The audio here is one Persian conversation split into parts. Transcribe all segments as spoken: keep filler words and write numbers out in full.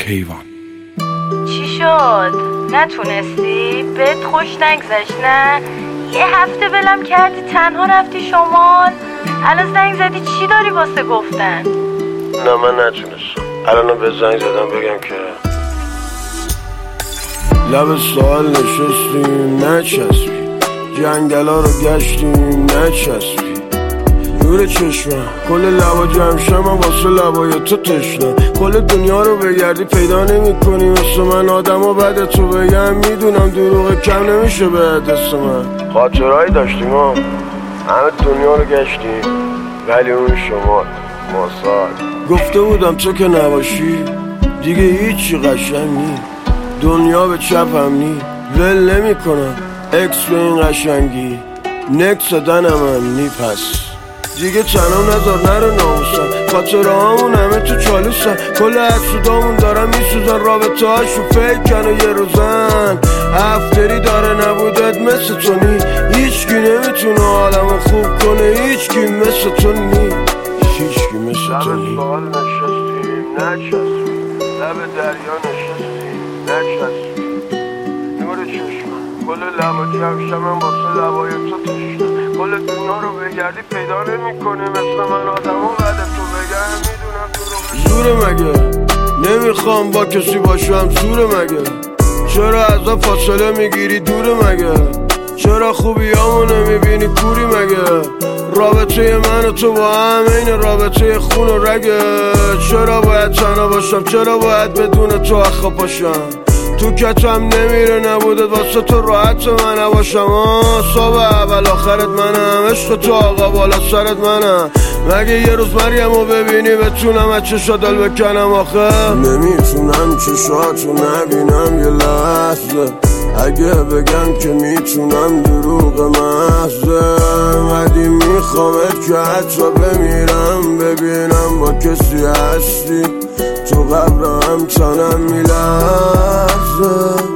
کیوان. چی شد؟ نتونستی؟ بهت خوش نگذشت نه؟ یه هفته بلم کردی تنها رفتی شمال؟ الان زنگ زدی چی داری واسه گفتن؟ نه من نتونستم. الان به زنگ زدم بگم که لب سوال نشستیم نچسبی، جنگلا رو گشتیم نچسبی، نور چشمم کل لبا جمع شم واسه لبای تو تشنم، کل دنیا رو بگردی پیدا نمی کنی واسه من آدم و بعد تو بگم میدونم دروغ کم نمیشه به دست من. خاطرهایی داشتیم ها، همه دنیا رو گشتیم ولی اون شما ماسال گفته بودم تو که نباشی دیگه هیچی قشنگ نی، دنیا به چپم نی، ول نمی کنم اکس به این قشنگی، نکس دنم هم نی، پس دیگه تنم نذار نرو ناموسن، خاطره هامون همه تو چالوسن، کل حسودامون دارن میسوزن، رابطه هاشو فیکن و یه روزن افتری داره نبودت مثل تو نی، هیچکی نمیتونه حالمو خوب کنه، هیچکی مثل تو نی، هیچکی مثل تو نی. لب سوال نشستیم نچسبیم، لب دریا نشستیم نچسبیم، نور چشمم کل لبا جمع شم واسه لبای تو تشنم، کل دنیا رو بگردی پیدا نمی کنی مثل من آدم و بعد تو بگم میدونم دروغ زوره مگه نمیخوام با کسی باشم، زوره مگه چرا ازا فاصله میگیری دوره مگه، چرا خوبیامو نمیبینی کوری مگه، رابطه من و تو با هم این رابطه خون و رگه، چرا باید تنها باشم، چرا باید بدون تو اخا باشم، تو کتم نمیره نبودت واسه تو راحت من نباشم، صبح اول آخرت منم، عشق تو آقا بالا سرت منم، مگه یه روز مریمو ببینی بتونم از چشا دل بکنم آخه، نمیتونم چشاتو نبینم یه لحظه، اگه بگم که میتونم دروغ محضه، ولی میخوامت که حتی بمیرم ببینم با کسی هستی، تو قبرم تنم میلرزه،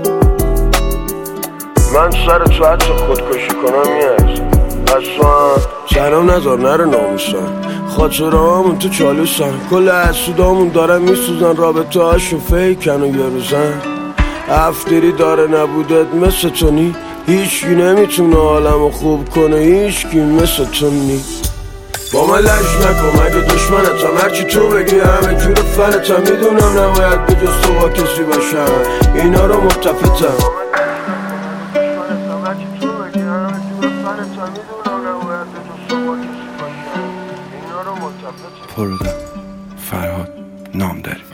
من سر تو حتی خودکشی کنم میارزم، پس تو هم تنم نذار نره ناموسن، خاطره هامون تو چالوسن، کل حسودامون دارن میسوزن، رابطه هاشو فیکن و یه روزن افتری داره نبودت مثل تو نی، هیچکی نمیتونه حالمو خوب کنه، هیچکی مثل تو نی. با من لش نکن مگه دشمنتم، هرچی تو بگی همه جور فنتم، میدونم نباید به جز تو با کسی باشم، اینا رو متفتم. پرودم فرهاد نامداری.